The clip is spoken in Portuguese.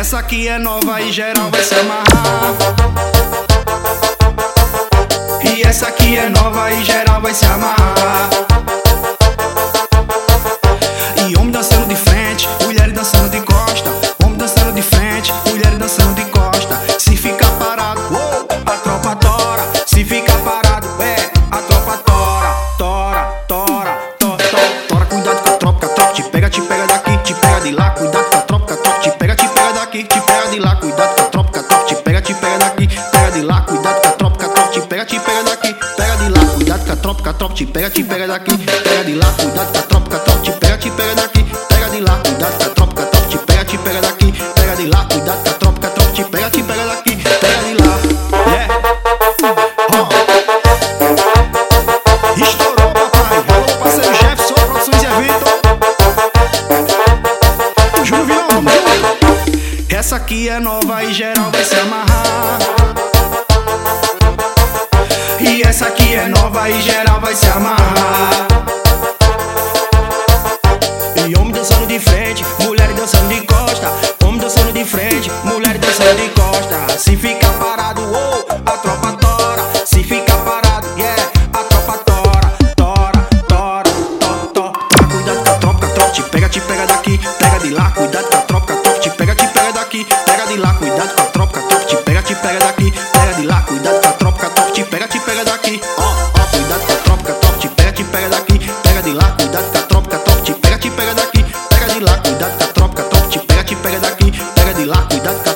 Essa aqui é nova e geral vai se amarrar. E essa aqui é nova e geral vai se amarrar. E homem dançando de frente, mulher dançando de costa. Homem dançando de frente, mulher dançando de costa. Se ficar parado, a tropa tora. Se ficar parado, a tropa tora. Tora, tora, tora, tora. Cuidado com a tropa te pega daqui, te pega de lá. Cuidado com a tropa te pega daqui, te pega de lá. Cuidado com a tropa te pega daqui, pega de lá. Cuidado com a tropa te pega daqui, pega de lá. Cuidado com a tropa te pega daqui, pega de lá. Cuidado com a tropa te pega daqui, pega de lá. Cuidado com a tropa te pega daqui, pega de lá. Cuidado com a tropa te pega daqui, pega de lá. Yeah. Estourou, papai. Alô, parceiro Jefferson, Produções e Eventos. Júlio Vião, vamos junto. Essa aqui é nova e geral vai se amarrar. E essa aqui é nova e geral vai se amarrar. E homem dançando de frente, mulher dançando de costa. Homem dançando de frente, mulher dançando de costa. Se ficar parado, a tropa tora. Se ficar parado, a tropa tora. Tora, tora, tora, tora. Cuidado com a tropa te pega daqui, pega de lá. Cuidado com a tropa te pega daqui, pega de lá. Cuidado com a tropa te pega daqui, pega de lá. Cuidado com a tropa te pega daqui. Cuidado com a tropa te pega daqui, pega de lá. Cuidado com a tropa te pega daqui, pega de lá. Cuidado com a tropa te pega daqui, pega de lá. Cuidado